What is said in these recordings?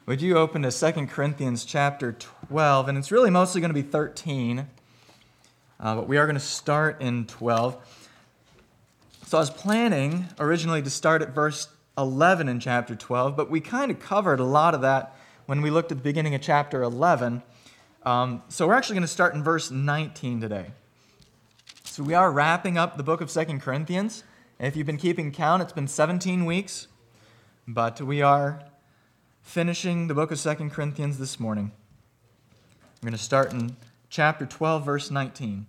Would you open to 2 Corinthians chapter 12? And it's really mostly going to be 13, but we are going to start in 12. So I was planning originally to start at verse 11 in chapter 12, but we kind of covered a lot of that when we looked at the beginning of chapter 11. So we're actually going to start in verse 19 today. So we are wrapping up the book of 2 Corinthians. If you've been keeping count, it's been 17 weeks, but we are finishing the book of 2 Corinthians this morning. We're going to start in chapter 12, verse 19.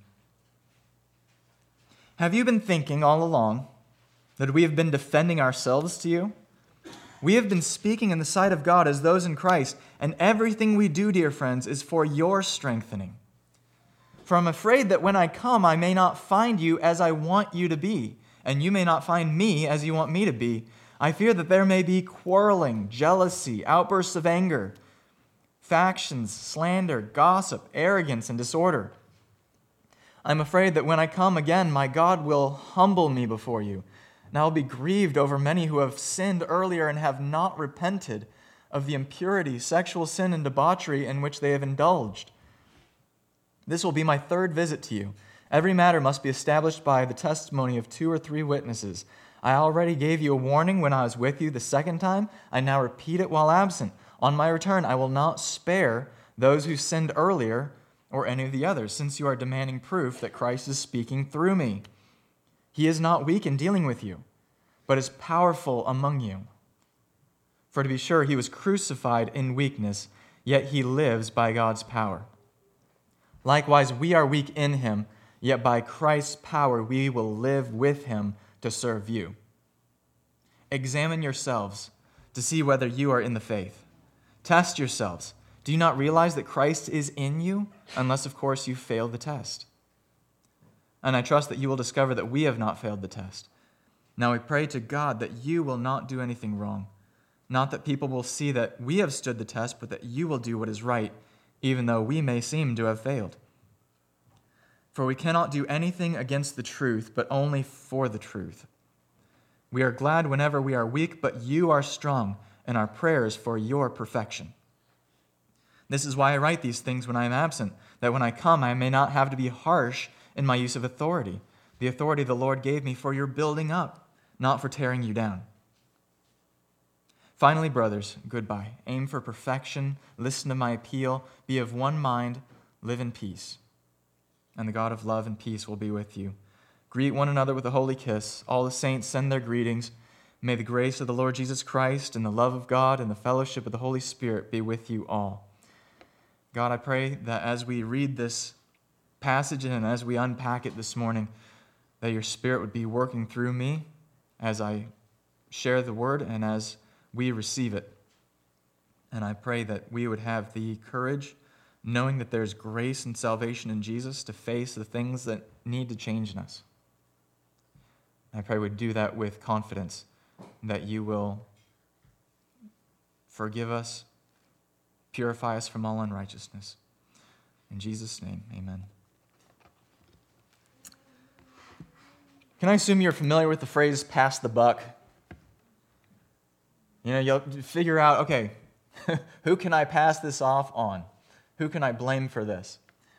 Have you been thinking all along that we have been defending ourselves to you? We have been speaking in the sight of God as those in Christ, and everything we do, dear friends, is for your strengthening. For I'm afraid that when I come, I may not find you as I want you to be, and you may not find me as you want me to be. I fear that there may be quarreling, jealousy, outbursts of anger, factions, slander, gossip, arrogance, and disorder. I'm afraid that when I come again, my God will humble me before you, and I will be grieved over many who have sinned earlier and have not repented of the impurity, sexual sin, and debauchery in which they have indulged. This will be my third visit to you. Every matter must be established by the testimony of 2 or 3 witnesses. I already gave you a warning when I was with you the second time. I now repeat it while absent. On my return, I will not spare those who sinned earlier or any of the others, since you are demanding proof that Christ is speaking through me. He is not weak in dealing with you, but is powerful among you. For to be sure, he was crucified in weakness, yet he lives by God's power. Likewise, we are weak in him, yet by Christ's power we will live with him to serve you. Examine yourselves to see whether you are in the faith. Test yourselves. Do you not realize that Christ is in you? Unless, of course, you fail the test. And I trust that you will discover that we have not failed the test. Now we pray to God that you will not do anything wrong. Not that people will see that we have stood the test, but that you will do what is right, even though we may seem to have failed. For we cannot do anything against the truth, but only for the truth. We are glad whenever we are weak, but you are strong, and our prayers for your perfection. This is why I write these things when I am absent, that when I come I may not have to be harsh in my use of authority, the authority the Lord gave me for your building up, not for tearing you down. Finally, brothers, goodbye. Aim for perfection, listen to my appeal, be of one mind, live in peace. And the God of love and peace will be with you. Greet one another with a holy kiss. All the saints send their greetings. May the grace of the Lord Jesus Christ and the love of God and the fellowship of the Holy Spirit be with you all. God, I pray that as we read this passage and as we unpack it this morning, that your Spirit would be working through me as I share the word and as we receive it. And I pray that we would have the courage, knowing that there's grace and salvation in Jesus, to face the things that need to change in us. I pray we'd do that with confidence, that you will forgive us, purify us from all unrighteousness. In Jesus' name, amen. Can I assume you're familiar with the phrase, pass the buck? You know, you'll figure out, okay, who can I pass this off on? Who can I blame for this?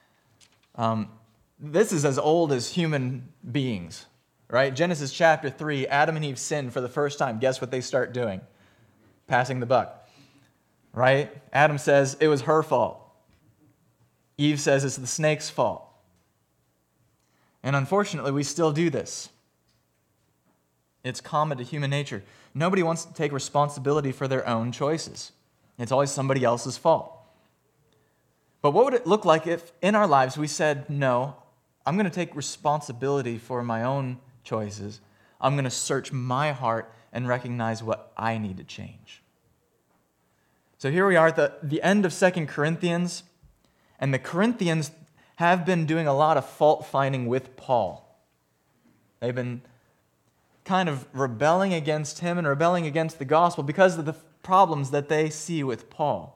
This is as old as human beings, right? Genesis chapter 3, Adam and Eve sinned for the first time. Guess what they start doing? Passing the buck, right? Adam says it was her fault. Eve says it's the snake's fault. And unfortunately, we still do this. It's common to human nature. Nobody wants to take responsibility for their own choices. It's always somebody else's fault. But what would it look like if in our lives we said, no, I'm going to take responsibility for my own choices. I'm going to search my heart and recognize what I need to change. So here we are at the end of 2 Corinthians, and the Corinthians have been doing a lot of fault-finding with Paul. They've been kind of rebelling against him and rebelling against the gospel because of the problems that they see with Paul.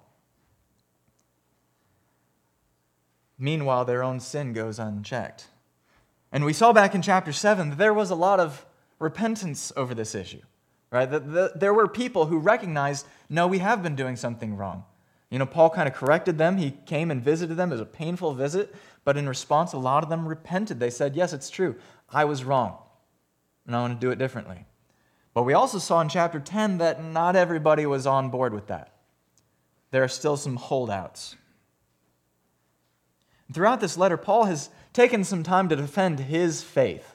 Meanwhile, their own sin goes unchecked. And we saw back in chapter 7 that there was a lot of repentance over this issue. right? There were people who recognized, no, we have been doing something wrong. Paul kind of corrected them. He came and visited them. It was a painful visit, but in response, a lot of them repented. They said, yes, it's true. I was wrong, and I want to do it differently. But we also saw in chapter 10 that not everybody was on board with that. There are still some holdouts. Throughout this letter, Paul has taken some time to defend his faith,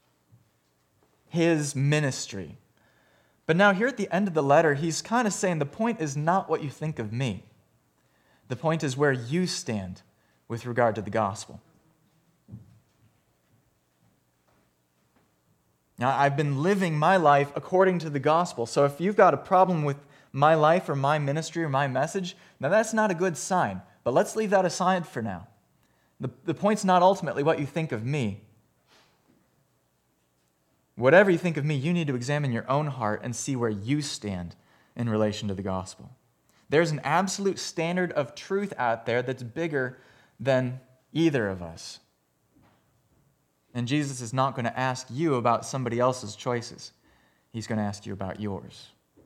his ministry. But now here at the end of the letter, he's kind of saying the point is not what you think of me. The point is where you stand with regard to the gospel. Now, I've been living my life according to the gospel. So if you've got a problem with my life or my ministry or my message, now that's not a good sign. But let's leave that aside for now. The point's not ultimately what you think of me. Whatever you think of me, you need to examine your own heart and see where you stand in relation to the gospel. There's an absolute standard of truth out there that's bigger than either of us. And Jesus is not going to ask you about somebody else's choices. He's going to ask you about yours.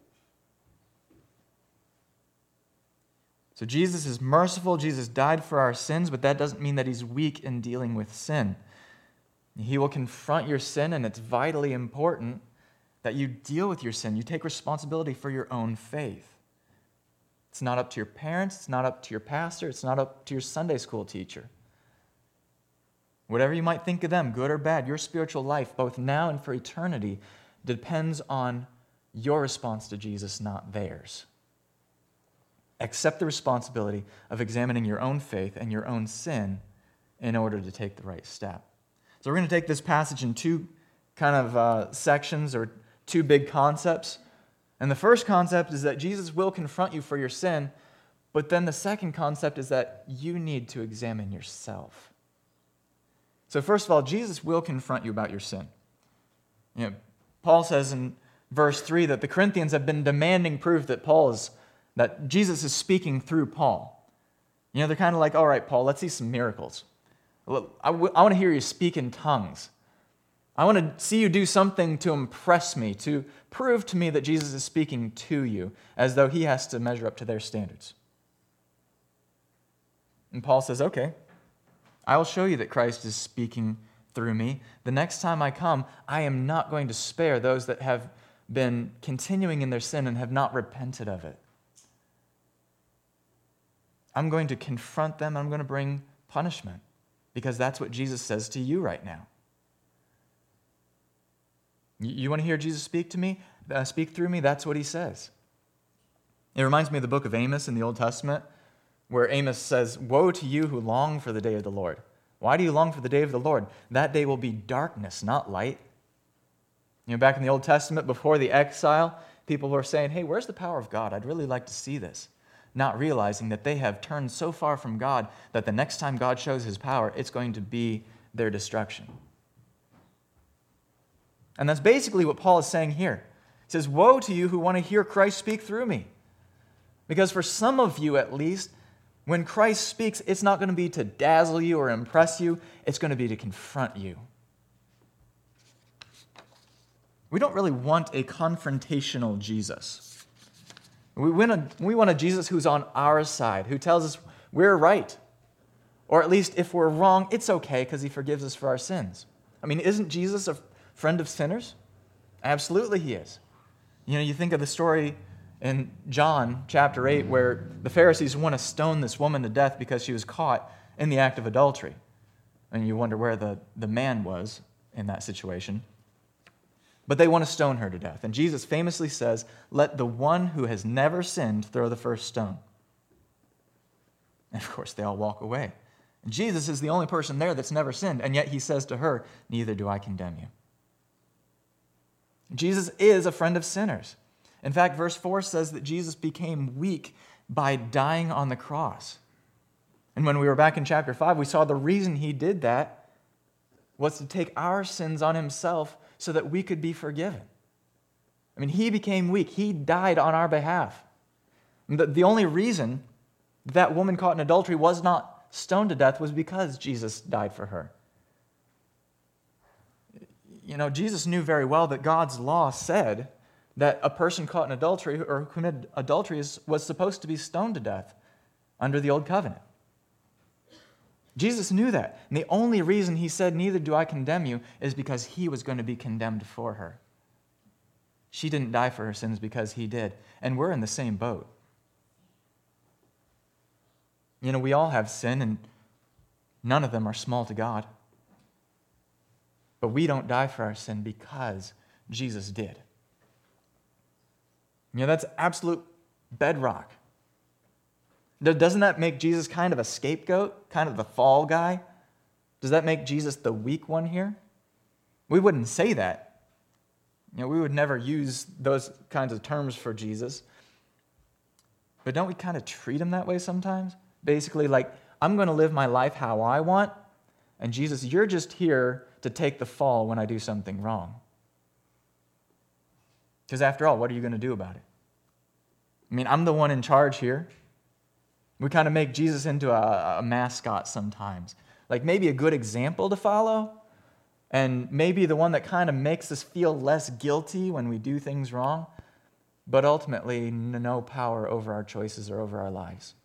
So Jesus is merciful. Jesus died for our sins, but that doesn't mean that he's weak in dealing with sin. He will confront your sin, and it's vitally important that you deal with your sin. You take responsibility for your own faith. It's not up to your parents. It's not up to your pastor. It's not up to your Sunday school teacher. Whatever you might think of them, good or bad, your spiritual life, both now and for eternity, depends on your response to Jesus, not theirs. Accept the responsibility of examining your own faith and your own sin in order to take the right step. So we're going to take this passage in two kind of sections or two big concepts. And the first concept is that Jesus will confront you for your sin, but then the second concept is that you need to examine yourself. So first of all, Jesus will confront you about your sin. Paul says in verse 3 that the Corinthians have been demanding proof that Jesus is speaking through Paul. They're kind of like, all right, Paul, let's see some miracles. I want to hear you speak in tongues. I want to see you do something to impress me, to prove to me that Jesus is speaking to you, as though he has to measure up to their standards. And Paul says, okay, I will show you that Christ is speaking through me. The next time I come, I am not going to spare those that have been continuing in their sin and have not repented of it. I'm going to confront them. I'm going to bring punishment, because that's what Jesus says to you right now. You want to hear Jesus speak to me? Speak through me? That's what he says. It reminds me of the book of Amos in the Old Testament, where Amos says, "Woe to you who long for the day of the Lord." Why do you long for the day of the Lord? That day will be darkness, not light. Back in the Old Testament, before the exile, people were saying, hey, where's the power of God? I'd really like to see this. Not realizing that they have turned so far from God that the next time God shows his power, it's going to be their destruction. And that's basically what Paul is saying here. He says, woe to you who want to hear Christ speak through me. Because for some of you at least, when Christ speaks, it's not going to be to dazzle you or impress you. It's going to be to confront you. We don't really want a confrontational Jesus. We want a Jesus who's on our side, who tells us we're right. Or at least if we're wrong, it's okay because he forgives us for our sins. I mean, isn't Jesus a friend of sinners? Absolutely he is. You think of the story in John chapter 8 where the Pharisees want to stone this woman to death because she was caught in the act of adultery. And you wonder where the man was in that situation. But they want to stone her to death. And Jesus famously says, let the one who has never sinned throw the first stone. And of course, they all walk away. And Jesus is the only person there that's never sinned, and yet he says to her, neither do I condemn you. Jesus is a friend of sinners. In fact, verse 4 says that Jesus became weak by dying on the cross. And when we were back in chapter 5, we saw the reason he did that was to take our sins on himself so that we could be forgiven. I mean, he became weak. He died on our behalf. The only reason that woman caught in adultery was not stoned to death was because Jesus died for her. Jesus knew very well that God's law said that a person caught in adultery or who committed adultery was supposed to be stoned to death under the old covenant. Jesus knew that. And the only reason he said, "Neither do I condemn you," is because he was going to be condemned for her. She didn't die for her sins because he did. And we're in the same boat. We all have sin, and none of them are small to God. But we don't die for our sin because Jesus did. That's absolute bedrock. Doesn't that make Jesus kind of a scapegoat, kind of the fall guy? Does that make Jesus the weak one here? We wouldn't say that. We would never use those kinds of terms for Jesus. But don't we kind of treat him that way sometimes? Basically, like, I'm going to live my life how I want, and Jesus, you're just here to take the fall when I do something wrong. Because after all, what are you going to do about it? I'm the one in charge here. We kind of make Jesus into a mascot sometimes. Like maybe a good example to follow, and maybe the one that kind of makes us feel less guilty when we do things wrong, but ultimately no power over our choices or over our lives.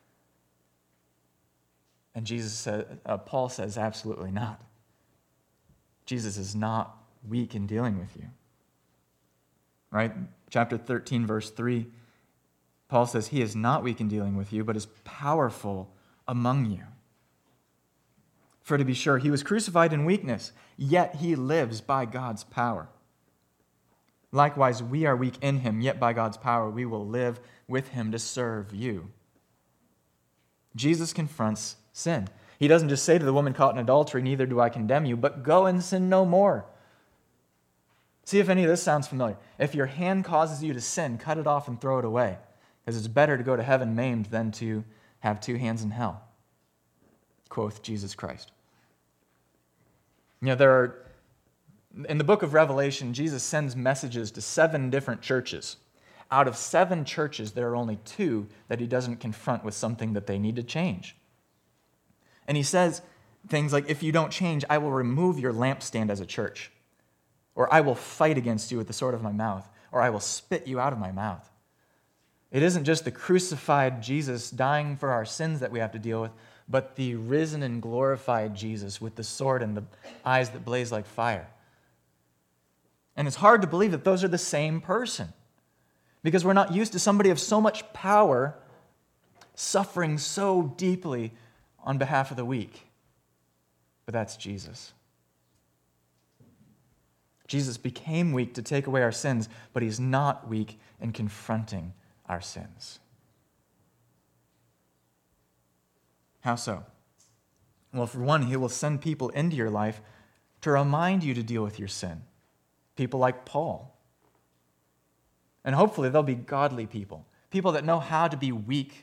And Paul says, absolutely not. Jesus is not weak in dealing with you. Right? Chapter 13, verse 3, Paul says he is not weak in dealing with you, but is powerful among you. For to be sure, he was crucified in weakness, yet he lives by God's power. Likewise, we are weak in him, yet by God's power we will live with him to serve you. Jesus confronts sin. He doesn't just say to the woman caught in adultery, "Neither do I condemn you," but go and sin no more. See if any of this sounds familiar. If your hand causes you to sin, cut it off and throw it away, because it's better to go to heaven maimed than to have two hands in hell, quoth Jesus Christ. In the book of Revelation, Jesus sends messages to 7 different churches. Out of 7 churches, there are only 2 that he doesn't confront with something that they need to change. And he says things like, if you don't change, I will remove your lampstand as a church, or I will fight against you with the sword of my mouth, or I will spit you out of my mouth. It isn't just the crucified Jesus dying for our sins that we have to deal with, but the risen and glorified Jesus with the sword and the eyes that blaze like fire. And it's hard to believe that those are the same person, because we're not used to somebody of so much power suffering so deeply on behalf of the weak. But that's Jesus. Jesus became weak to take away our sins, but he's not weak in confronting our sins. How so? Well, for one, he will send people into your life to remind you to deal with your sin. People like Paul. And hopefully they'll be godly people. People that know how to be weak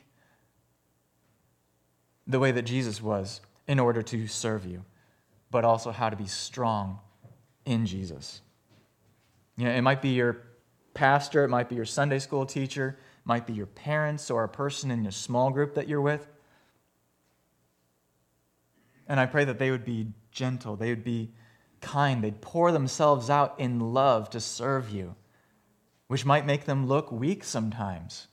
the way that Jesus was in order to serve you, but also how to be strong in Jesus. It might be your pastor, it might be your Sunday school teacher, it might be your parents or a person in your small group that you're with. And I pray that they would be gentle, they would be kind, they'd pour themselves out in love to serve you, which might make them look weak sometimes.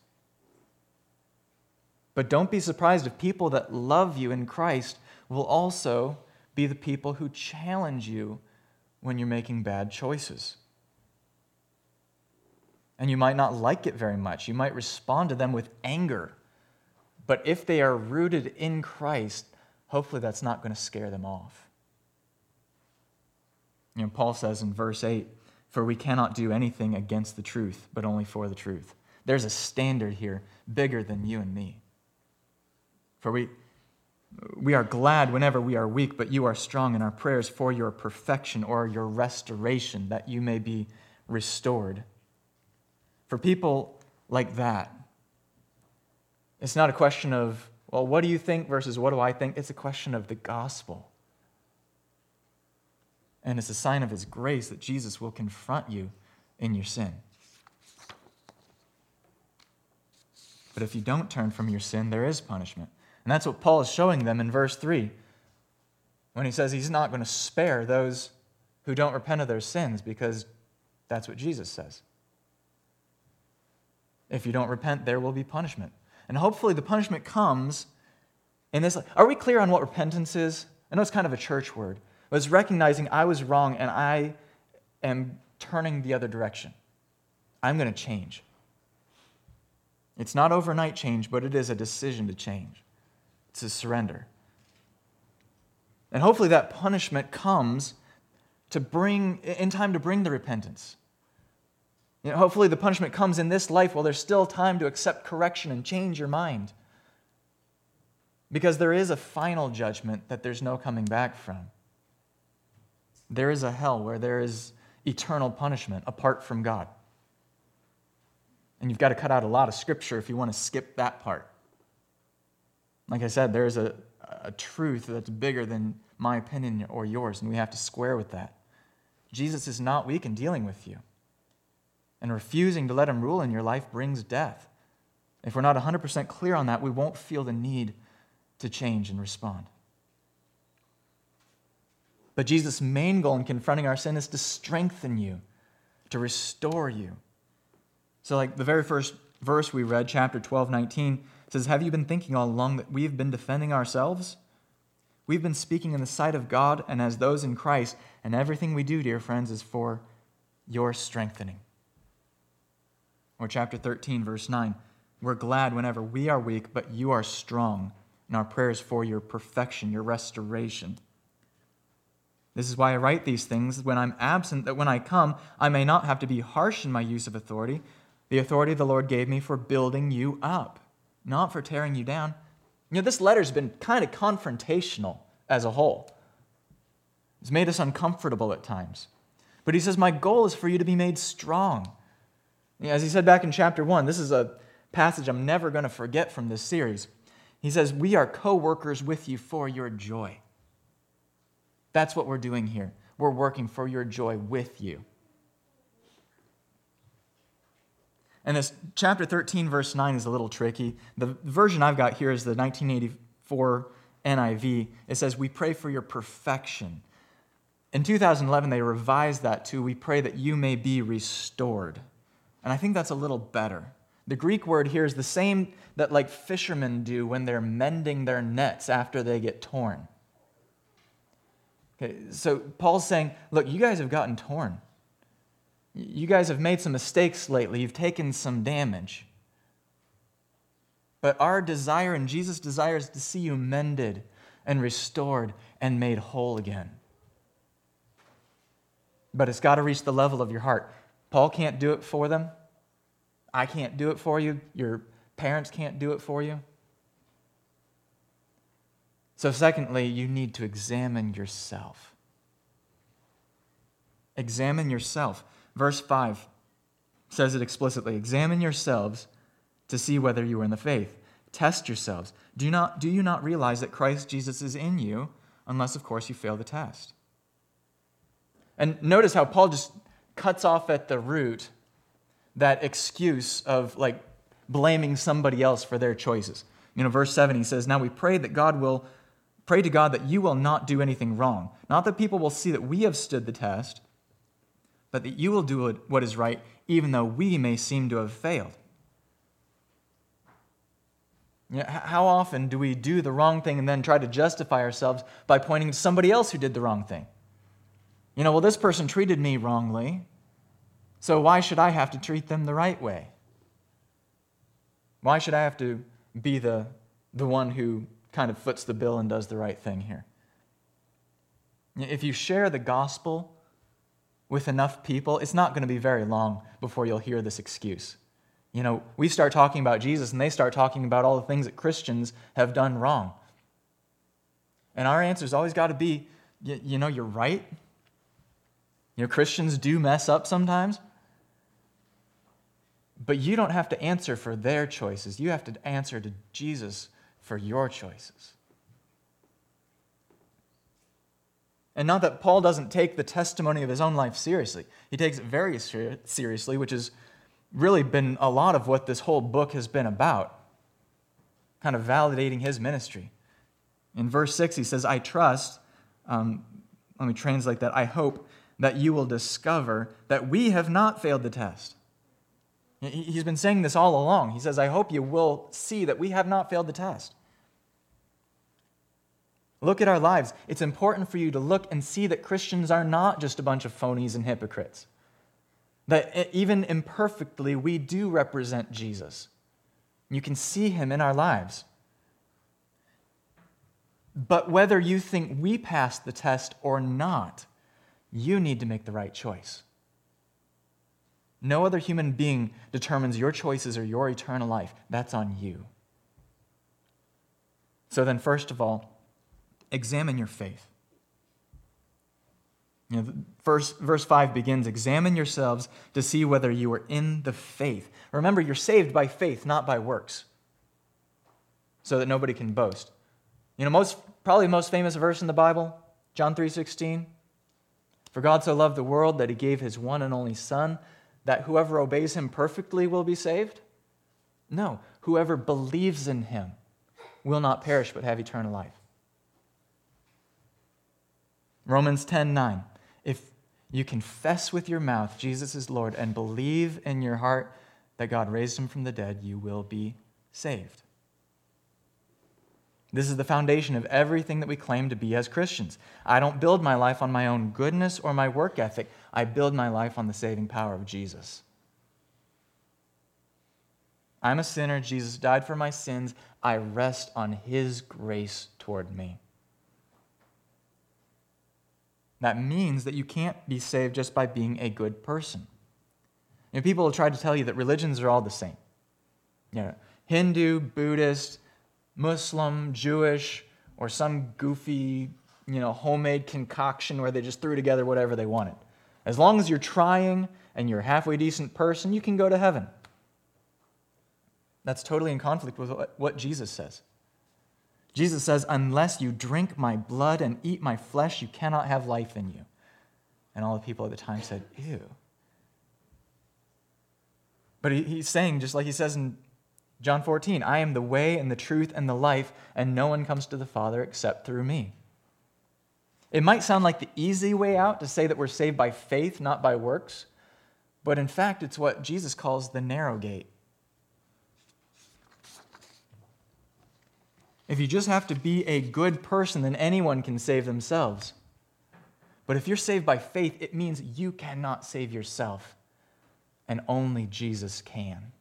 But don't be surprised if people that love you in Christ will also be the people who challenge you when you're making bad choices. And you might not like it very much. You might respond to them with anger. But if they are rooted in Christ, hopefully that's not going to scare them off. Paul says in verse 8, "For we cannot do anything against the truth, but only for the truth." There's a standard here bigger than you and me. For we are glad whenever we are weak, but you are strong in our prayers for your perfection or your restoration, that you may be restored. For people like that, it's not a question of, well, what do you think versus what do I think? It's a question of the gospel. And it's a sign of his grace that Jesus will confront you in your sin. But if you don't turn from your sin, there is punishment. And that's what Paul is showing them in verse 3 when he says he's not going to spare those who don't repent of their sins, because that's what Jesus says. If you don't repent, there will be punishment. And hopefully the punishment comes in this. Are we clear on what repentance is? I know it's kind of a church word, but it's recognizing I was wrong and I am turning the other direction. I'm going to change. It's not overnight change, but it is a decision to change. It's a surrender. And hopefully that punishment comes in time to bring the repentance. Hopefully the punishment comes in this life while there's still time to accept correction and change your mind. Because there is a final judgment that there's no coming back from. There is a hell where there is eternal punishment apart from God. And you've got to cut out a lot of scripture if you want to skip that part. Like I said, there's a truth that's bigger than my opinion or yours, and we have to square with that. Jesus is not weak in dealing with you. And refusing to let him rule in your life brings death. If we're not 100% clear on that, we won't feel the need to change and respond. But Jesus' main goal in confronting our sin is to strengthen you, to restore you. So like the very first verse we read, chapter 12:19, says, have you been thinking all along that we've been defending ourselves? We've been speaking in the sight of God and as those in Christ, and everything we do, dear friends, is for your strengthening. Or chapter 13, verse 9, we're glad whenever we are weak, but you are strong, and our prayers for your perfection, your restoration. This is why I write these things when I'm absent, that when I come, I may not have to be harsh in my use of authority, the authority the Lord gave me for building you up, not for tearing you down. This letter's been kind of confrontational as a whole. It's made us uncomfortable at times. But he says, my goal is for you to be made strong. As he said back in chapter 1, this is a passage I'm never going to forget from this series. He says, we are co-workers with you for your joy. That's what we're doing here. We're working for your joy with you. And this chapter 13, verse 9 is a little tricky. The version I've got here is the 1984 NIV. It says, we pray for your perfection. In 2011, they revised that to, we pray that you may be restored. And I think that's a little better. The Greek word here is the same that like fishermen do when they're mending their nets after they get torn. Okay, so Paul's saying, look, you guys have gotten torn. You guys have made some mistakes lately. You've taken some damage. But our desire and Jesus' desire is to see you mended and restored and made whole again. But it's got to reach the level of your heart. Paul can't do it for them. I can't do it for you. Your parents can't do it for you. So secondly, you need to examine yourself. Examine yourself. Verse 5 says it explicitly. Examine yourselves to see whether you are in the faith. Test yourselves. Do you not realize that Christ Jesus is in you, unless, of course, you fail the test? And notice how Paul just cuts off at the root that excuse of like blaming somebody else for their choices. Verse 7, he says, now we pray to God that you will not do anything wrong. Not that people will see that we have stood the test, but that you will do what is right, even though we may seem to have failed. How often do we do the wrong thing and then try to justify ourselves by pointing to somebody else who did the wrong thing? Well, this person treated me wrongly, so why should I have to treat them the right way? Why should I have to be the one who kind of foots the bill and does the right thing here? If you share the gospel with enough people, it's not going to be very long before you'll hear this excuse. We start talking about Jesus and they start talking about all the things that Christians have done wrong. And our answer's always got to be, you're right. Christians do mess up sometimes. But you don't have to answer for their choices. You have to answer to Jesus for your choices. And not that Paul doesn't take the testimony of his own life seriously. He takes it very seriously, which has really been a lot of what this whole book has been about, kind of validating his ministry. In verse 6, he says, I trust, let me translate that, I hope that you will discover that we have not failed the test. He's been saying this all along. He says, I hope you will see that we have not failed the test. Look at our lives. It's important for you to look and see that Christians are not just a bunch of phonies and hypocrites. That even imperfectly, we do represent Jesus. You can see him in our lives. But whether you think we passed the test or not, you need to make the right choice. No other human being determines your choices or your eternal life. That's on you. So then, first of all, examine your faith. Verse 5 begins, examine yourselves to see whether you are in the faith. Remember, you're saved by faith, not by works, so that nobody can boast. Probably the most famous verse in the Bible, John 3:16. For God so loved the world that he gave his one and only Son, that whoever obeys him perfectly will be saved? No, whoever believes in him will not perish but have eternal life. Romans 10:9. If you confess with your mouth Jesus is Lord and believe in your heart that God raised him from the dead, you will be saved. This is the foundation of everything that we claim to be as Christians. I don't build my life on my own goodness or my work ethic. I build my life on the saving power of Jesus. I'm a sinner. Jesus died for my sins. I rest on his grace toward me. That means that you can't be saved just by being a good person. People will try to tell you that religions are all the same. Hindu, Buddhist, Muslim, Jewish, or some goofy, homemade concoction where they just threw together whatever they wanted. As long as you're trying and you're a halfway decent person, you can go to heaven. That's totally in conflict with what Jesus says. Jesus says, unless you drink my blood and eat my flesh, you cannot have life in you. And all the people at the time said, ew. But he's saying, just like he says in John 14, I am the way and the truth and the life, and no one comes to the Father except through me. It might sound like the easy way out to say that we're saved by faith, not by works, but in fact, it's what Jesus calls the narrow gate. If you just have to be a good person, then anyone can save themselves. But if you're saved by faith, it means you cannot save yourself, and only Jesus can.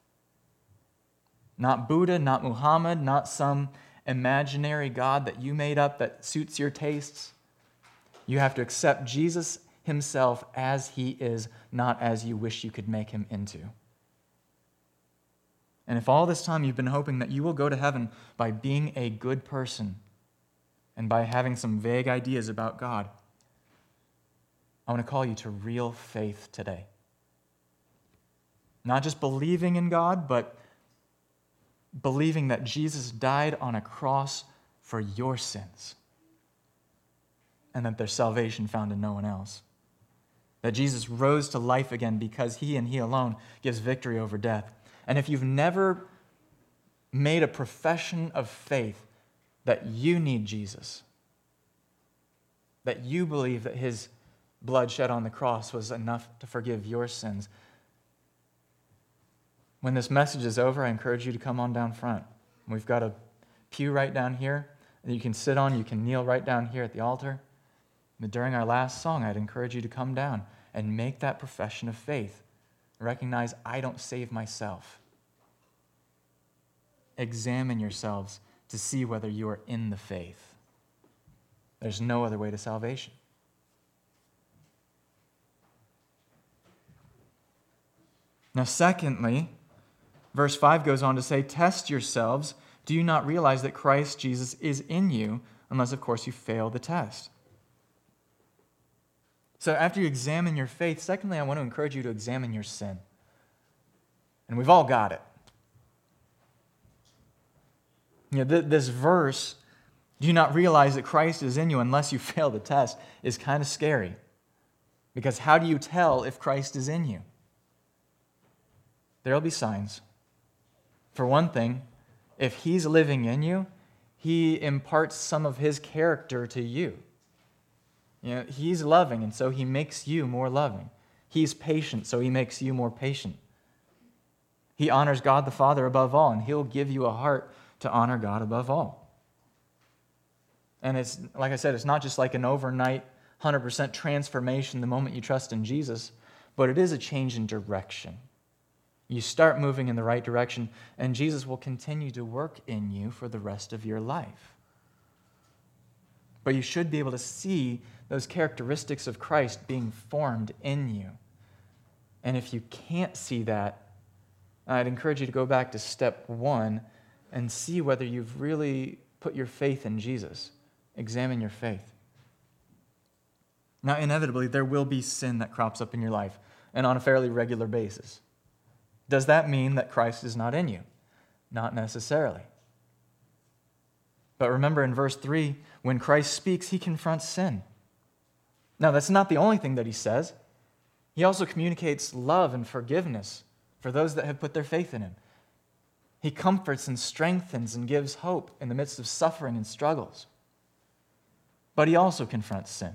Not Buddha, not Muhammad, not some imaginary God that you made up that suits your tastes. You have to accept Jesus himself as he is, not as you wish you could make him into. And if all this time you've been hoping that you will go to heaven by being a good person and by having some vague ideas about God, I want to call you to real faith today. Not just believing in God, but believing that Jesus died on a cross for your sins and that there's salvation found in no one else. That Jesus rose to life again because he and he alone gives victory over death. And if you've never made a profession of faith that you need Jesus, that you believe that his blood shed on the cross was enough to forgive your sins, when this message is over, I encourage you to come on down front. We've got a pew right down here that you can sit on. You can kneel right down here at the altar. But during our last song, I'd encourage you to come down and make that profession of faith. Recognize, I don't save myself. Examine yourselves to see whether you are in the faith. There's no other way to salvation. Now, secondly, verse 5 goes on to say, test yourselves. Do you not realize that Christ Jesus is in you, unless, of course, you fail the test? So after you examine your faith, secondly, I want to encourage you to examine your sin. And we've all got it. This verse, do you not realize that Christ is in you unless you fail the test, is kind of scary. Because how do you tell if Christ is in you? There'll be signs. For one thing, if he's living in you, he imparts some of his character to you. He's loving, and so he makes you more loving. He's patient, so he makes you more patient. He honors God the Father above all, and he'll give you a heart to honor God above all. And it's, like I said, it's not just like an overnight 100% transformation the moment you trust in Jesus, but it is a change in direction. You start moving in the right direction, and Jesus will continue to work in you for the rest of your life. But you should be able to see those characteristics of Christ being formed in you. And if you can't see that, I'd encourage you to go back to step 1 and see whether you've really put your faith in Jesus. Examine your faith. Now, inevitably, there will be sin that crops up in your life, and on a fairly regular basis. Does that mean that Christ is not in you? Not necessarily. But remember in verse 3, when Christ speaks, he confronts sin. Now, that's not the only thing that he says. He also communicates love and forgiveness for those that have put their faith in him. He comforts and strengthens and gives hope in the midst of suffering and struggles. But he also confronts sin.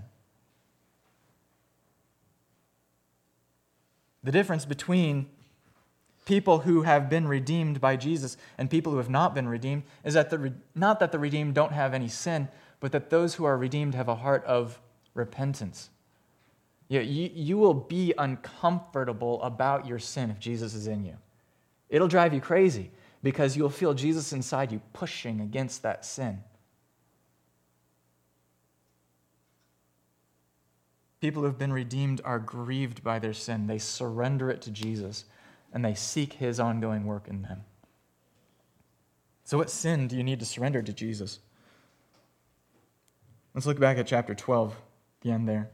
The difference between people who have been redeemed by Jesus and people who have not been redeemed is that not that the redeemed don't have any sin, but that those who are redeemed have a heart of repentance. You will be uncomfortable about your sin if Jesus is in you. It'll drive you crazy because you'll feel Jesus inside you pushing against that sin. People who have been redeemed are grieved by their sin. They surrender it to Jesus, and they seek his ongoing work in them. So what sin do you need to surrender to Jesus? Let's look back at chapter 12, the end there.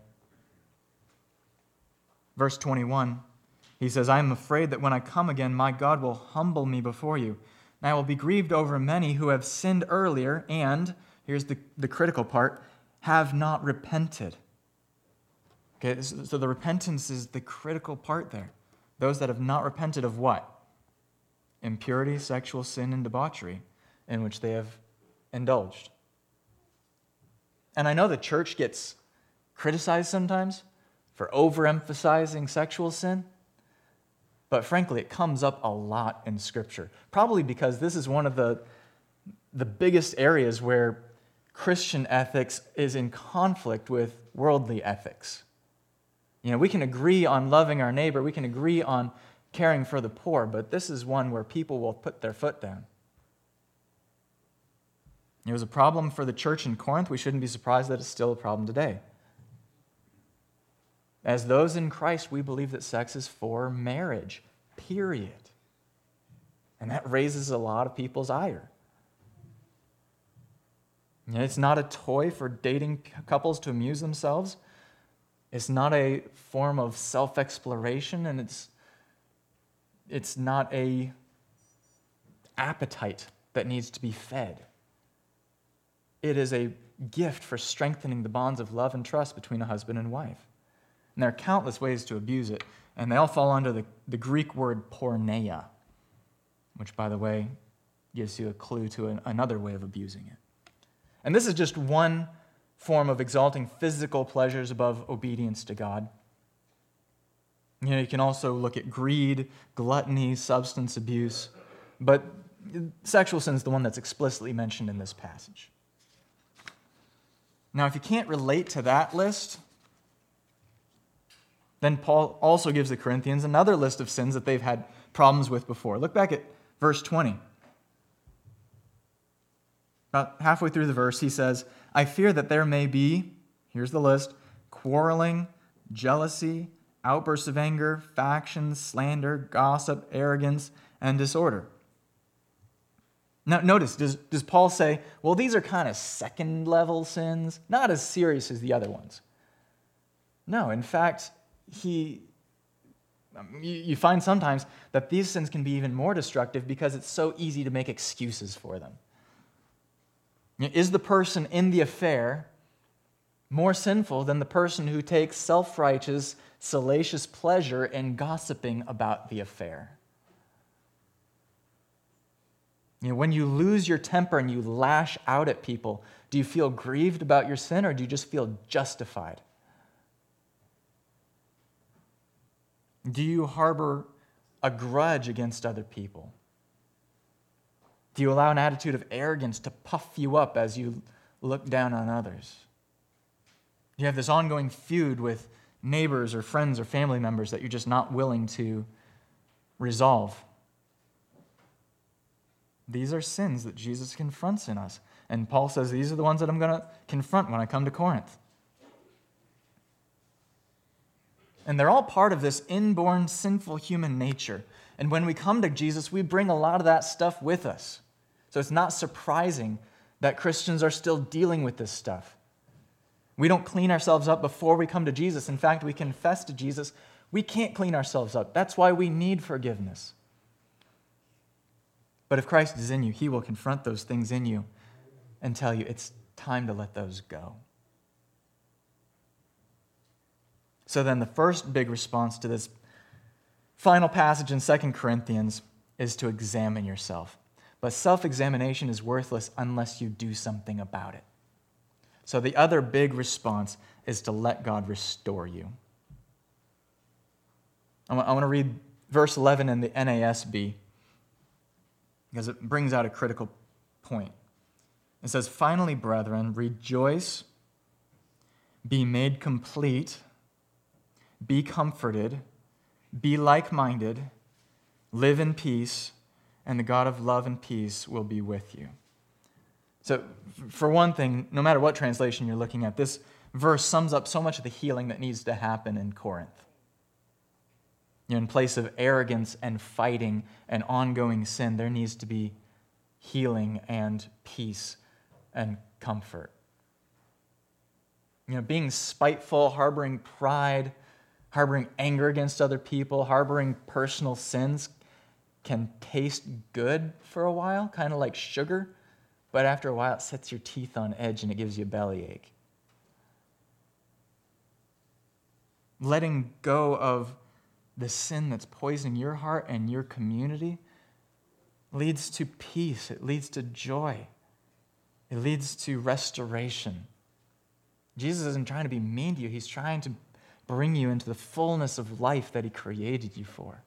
Verse 21, he says, I am afraid that when I come again, my God will humble me before you, and I will be grieved over many who have sinned earlier and, here's the critical part, have not repented. Okay, so the repentance is the critical part there. Those that have not repented of what? Impurity, sexual sin, and debauchery in which they have indulged. And I know the church gets criticized sometimes for overemphasizing sexual sin, but frankly, it comes up a lot in Scripture. Probably because this is one of the biggest areas where Christian ethics is in conflict with worldly ethics. You know, we can agree on loving our neighbor, we can agree on caring for the poor, but this is one where people will put their foot down. It was a problem for the church in Corinth. We shouldn't be surprised that it's still a problem today. As those in Christ, we believe that sex is for marriage, period. And that raises a lot of people's ire. You know, it's not a toy for dating couples to amuse themselves. It's not a form of self-exploration, and it's not an appetite that needs to be fed. It is a gift for strengthening the bonds of love and trust between a husband and wife. And there are countless ways to abuse it, and they all fall under the Greek word porneia, which, by the way, gives you a clue to another way of abusing it. And this is just one form of exalting physical pleasures above obedience to God. You know, you can also look at greed, gluttony, substance abuse, but sexual sin is the one that's explicitly mentioned in this passage. Now, if you can't relate to that list, then Paul also gives the Corinthians another list of sins that they've had problems with before. Look back at verse 20. About halfway through the verse, he says, I fear that there may be, here's the list, quarreling, jealousy, outbursts of anger, factions, slander, gossip, arrogance, and disorder. Now, notice, does Paul say, well, these are kind of second-level sins, not as serious as the other ones? No, in fact, you find sometimes that these sins can be even more destructive because it's so easy to make excuses for them. Is the person in the affair more sinful than the person who takes self-righteous, salacious pleasure in gossiping about the affair? You know, when you lose your temper and you lash out at people, do you feel grieved about your sin or do you just feel justified? Do you harbor a grudge against other people? Do you allow an attitude of arrogance to puff you up as you look down on others? Do you have this ongoing feud with neighbors or friends or family members that you're just not willing to resolve? These are sins that Jesus confronts in us. And Paul says these are the ones that I'm going to confront when I come to Corinth. And they're all part of this inborn sinful human nature. And when we come to Jesus, we bring a lot of that stuff with us. So it's not surprising that Christians are still dealing with this stuff. We don't clean ourselves up before we come to Jesus. In fact, we confess to Jesus, we can't clean ourselves up. That's why we need forgiveness. But if Christ is in you, he will confront those things in you and tell you it's time to let those go. So then the first big response to this final passage in 2 Corinthians is to examine yourself. But self-examination is worthless unless you do something about it. So the other big response is to let God restore you. I want to read verse 11 in the NASB because it brings out a critical point. It says, "Finally, brethren, rejoice, be made complete, be comforted, be like-minded, live in peace, and the God of love and peace will be with you." So, for one thing, no matter what translation you're looking at, this verse sums up so much of the healing that needs to happen in Corinth. In place of arrogance and fighting and ongoing sin, there needs to be healing and peace and comfort. Being spiteful, harboring pride, harboring anger against other people, harboring personal sins can taste good for a while, kind of like sugar, but after a while it sets your teeth on edge and it gives you a bellyache. Letting go of the sin that's poisoning your heart and your community leads to peace. It leads to joy. It leads to restoration. Jesus isn't trying to be mean to you. He's trying to bring you into the fullness of life that he created you for.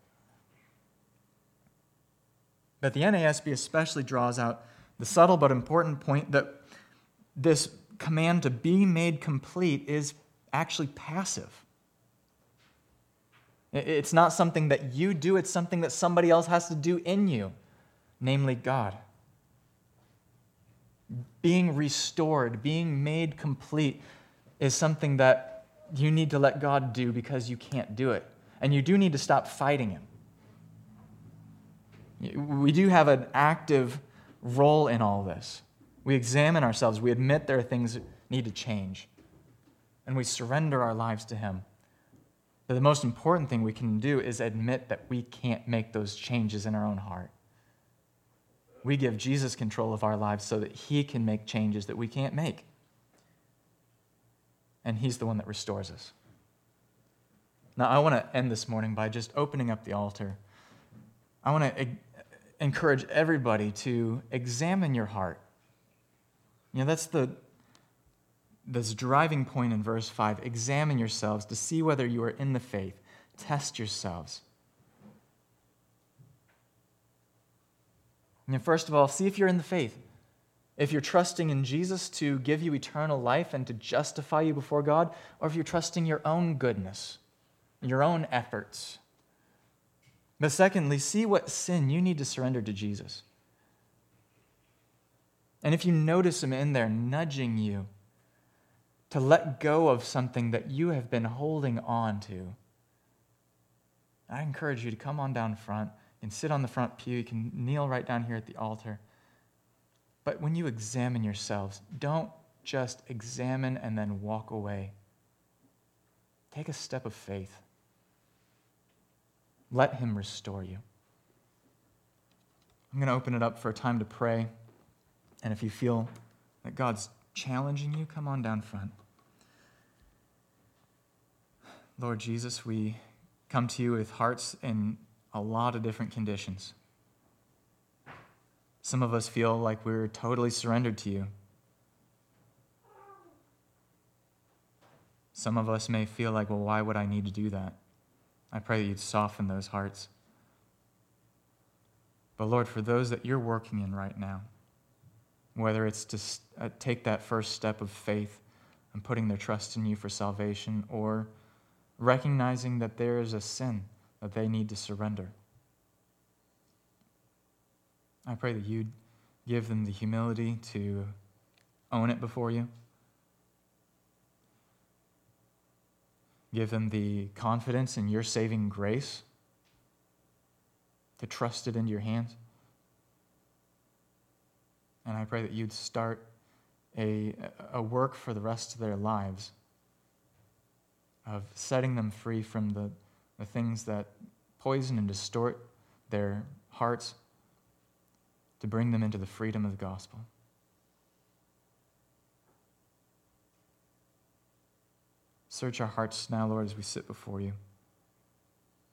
But the NASB especially draws out the subtle but important point that this command to be made complete is actually passive. It's not something that you do, it's something that somebody else has to do in you, namely God. Being restored, being made complete is something that you need to let God do because you can't do it. And you do need to stop fighting him. We do have an active role in all this. We examine ourselves. We admit there are things that need to change. And we surrender our lives to him. But the most important thing we can do is admit that we can't make those changes in our own heart. We give Jesus control of our lives so that he can make changes that we can't make. And he's the one that restores us. Now, I want to end this morning by just opening up the altar. I want to encourage everybody to examine your heart. That's this driving point in verse 5. Examine yourselves to see whether you are in the faith. Test yourselves. First of all, see if you're in the faith. If you're trusting in Jesus to give you eternal life and to justify you before God, or if you're trusting your own goodness, your own efforts. But secondly, see what sin you need to surrender to Jesus. And if you notice him in there nudging you to let go of something that you have been holding on to, I encourage you to come on down front. You can sit on the front pew. You can kneel right down here at the altar. But when you examine yourselves, don't just examine and then walk away. Take a step of faith. Let him restore you. I'm going to open it up for a time to pray. And if you feel that God's challenging you, come on down front. Lord Jesus, we come to you with hearts in a lot of different conditions. Some of us feel like we're totally surrendered to you. Some of us may feel like, well, why would I need to do that? I pray that you'd soften those hearts. But Lord, for those that you're working in right now, whether it's to take that first step of faith and putting their trust in you for salvation, or recognizing that there is a sin that they need to surrender, I pray that you'd give them the humility to own it before you. Give them the confidence in your saving grace to trust it into your hands. And I pray that you'd start a work for the rest of their lives of setting them free from the things that poison and distort their hearts, to bring them into the freedom of the gospel. Search our hearts now, Lord, as we sit before you.